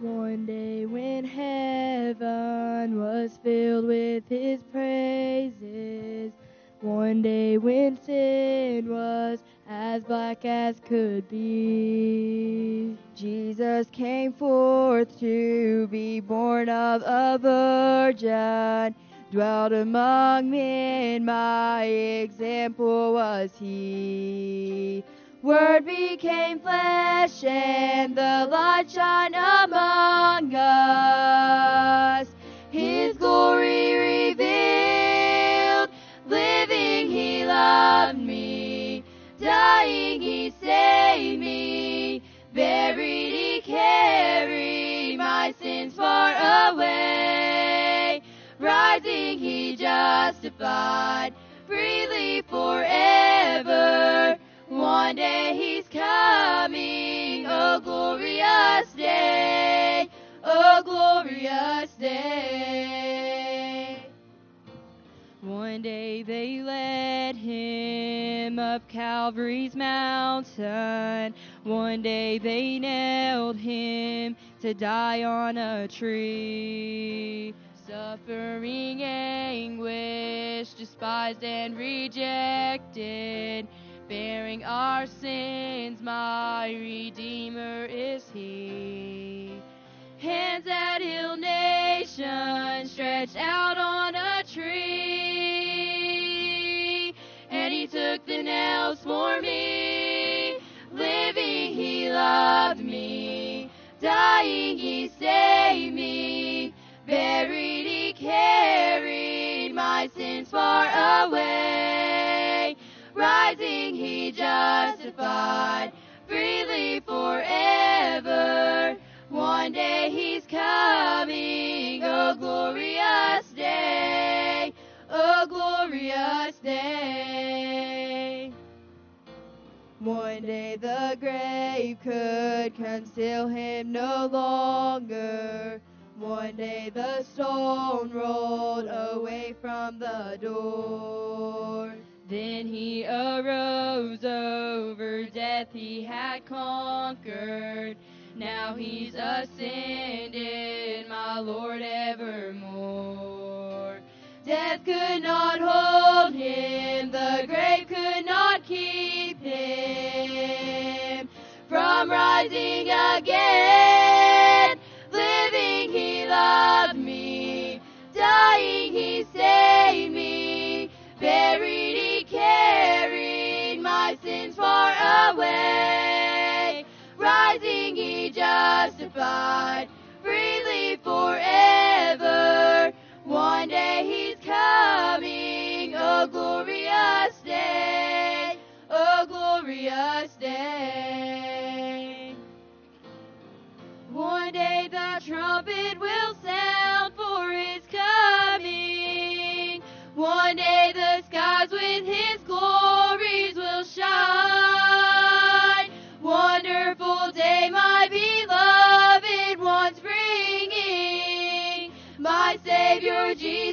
One day when heaven was filled with his praises, one day when sin was as black as could be, Jesus came forth to be born of a virgin, dwelt among men, my example was he. Word became flesh and the light shone among us. His glory revealed, living he loved me, dying he saved me, buried he carried my sins far away, rising he justified, freely forever. One day he's coming, a glorious day, a glorious day. One day they led him up Calvary's mountain. One day they nailed him to die on a tree. Suffering anguish, despised and rejected, bearing our sins, my Redeemer is he. Hands that heal nations stretched out on a tree, and he took the nails for me. Living he loved me, dying he saved me, buried he carried my sins far away, rising he justified, freely forever. One day he's coming, a glorious day, a glorious day. One day the grave could conceal him no longer. One day the stone rolled away from the door. Then he arose, over death he had conquered. Now he's ascended, my Lord evermore. Death could not hold him, the grave could not keep him from rising again. Living he loved me, dying he saved me, buried he carried my sins far away, rising he justified, freely forever. One day he's coming, a glorious day, a glorious day. One day the trumpet will sound for his coming. One day the skies with his glories will shine. Wonderful day, my beloved ones bringing, my Savior Jesus